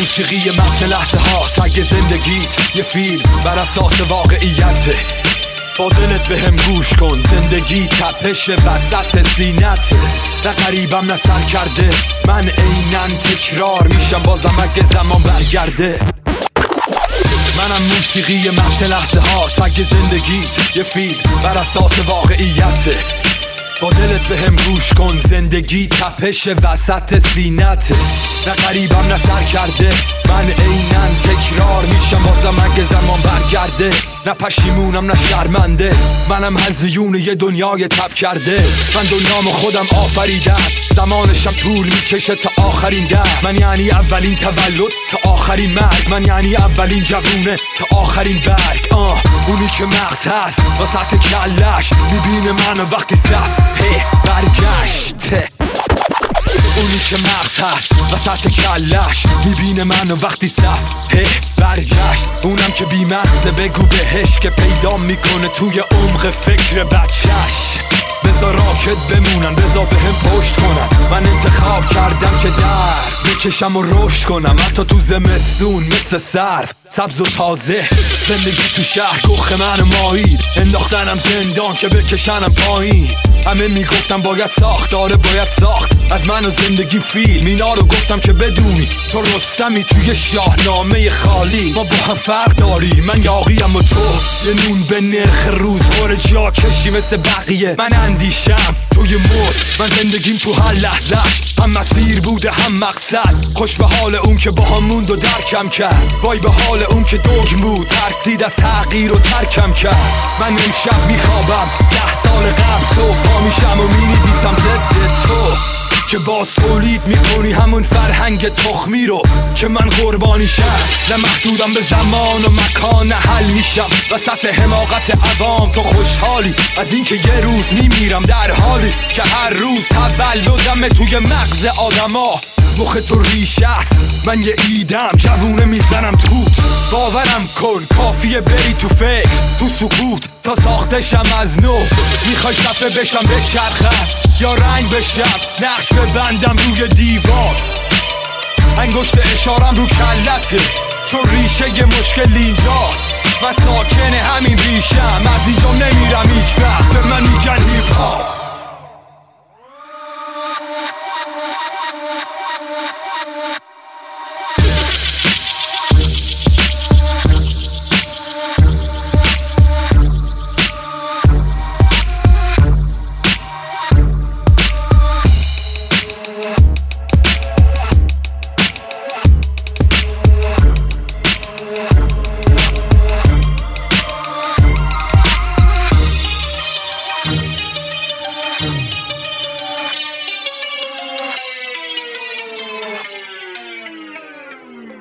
موسیقی متن لحظه ها، تگ زندگیت یه فیلم بر اساس واقعیته. با دلت به هم گوش کن، زندگی تپش وسط سینته. نه غریبم نه سر کرده، من عیناً تکرار میشم بازم اگه زمان برگرده. منم موسیقی متن لحظه ها، تگ زندگیت یه فیلم بر اساس واقعیته. با دلت به هم گوش کن، زندگی تپش وسط سینته. نه غریبم نه سر کرده، من عیناً تکرار میشم بازم اگه زمان برگرده. نه پشیمونم نه شرمنده، منم هزیون یه دنیای تب کرده. من دنیامو خودم آفریدم، زمانشم طول میکشه تا آخرین در. من یعنی اولین تولد تا آخرین مرگ، من یعنی اولین جوونه تا آخرین برگ. اونی که مغز هست وسط کلش، میبینه منو وقتی صفحه برگشته. اونی که مغز هست وسط کلش، میبینه منو وقتی صفحه برگشت. اونم که بی مغزه بگو بهش که پیدا میکنه توی عمق فکر بچهش. بذار راکت بمونن، بذار به هم پشت کنن. من انتخاب کردم که در بکشم و رشد کنم، حتی تو زمستون مثل سرف سبز و تازه. زندگی تو شهر گخ من ماهید، انداختنم زندان که بکشنم پایین. همه میگفتم باید ساخت، آره باید ساخت از من و زندگی فیلم. اینا رو گفتم که بدونی تو رستمی توی شاهنامه خالی. ما با هم فرق داریم، من یاقیم و تو یه نون به نرخ روزخور جا کشی مثل بقیه. من اندیشم توی مد، من زندگیم تو هر لحظهش هم مسیر بوده هم مقصد. خوش به حال اون که با هم موند و درکم کرد، وای به حال اون که دوگ بود ترسید از تغییر و ترکم کرد. من امشب میخوابم 10 سال قبل، صبح پا میشم و مینویسم ضد تو که باز تولید میکنی همون فرهنگ تخمی رو که من قربانیشم. نه محدودم به زمان و مکان، نه حل میشم وسط حماقت عوام. تو خوشحالی از اینکه یه روز میمیرم، در حالی که هر روز تولدم توی مغز آدما. مخ تو ریشه است، من یه ایدم جوونه میزنم توت. باورم کن کافیه بری تو فکر تو سکوت تا ساختشم از نو. میخوای صفحه بشم بچرخم یا رنگ بشم، نقش ببندم روی دیوار. انگشت اشارم رو کلته چون ریشه یه مشکل اینجاست. من ساکن همین ریشم، از اینجا نمیرم هیچ وقت. به من میگن